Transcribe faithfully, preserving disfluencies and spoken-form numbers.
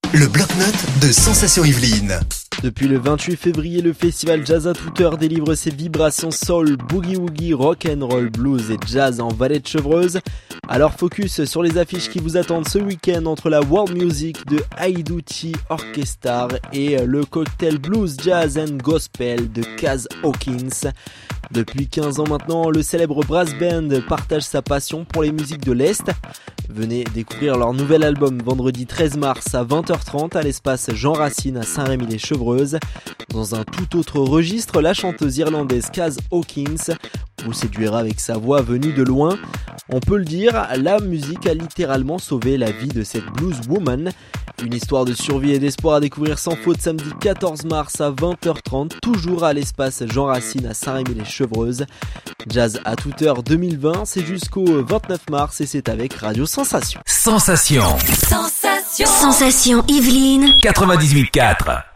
Le bloc-notes de Sensation Yvelines. Depuis le vingt-huit février, le festival Jazz à toute heure délivre ses vibrations soul, boogie-woogie, rock'n'roll, blues et jazz en Vallée de Chevreuse. Alors focus sur les affiches qui vous attendent ce week-end entre la world music de Aiduti Orchestra et le cocktail blues, jazz and gospel de Kaz Hawkins. Depuis quinze ans maintenant, le célèbre brass band partage sa passion pour les musiques de l'Est. Venez découvrir leur nouvel album vendredi treize mars à vingt heures trente à l'espace Jean Racine à Saint-Rémy-les-Chevreuse. Dans un tout autre registre, la chanteuse irlandaise Kaz Hawkins vous séduira avec sa voix venue de loin. On peut le dire, la musique a littéralement sauvé la vie de cette blues woman. Une histoire de survie et d'espoir à découvrir sans faute samedi quatorze mars à vingt heures trente, toujours à l'espace Jean Racine à Saint-Rémy-les-Chevreuse. Jazz à toute heure deux mille vingt, c'est jusqu'au vingt-neuf mars et c'est avec Radio Sensation. Sensation. Sensation. Sensation Yvelines. quatre-vingt-dix-huit virgule quatre.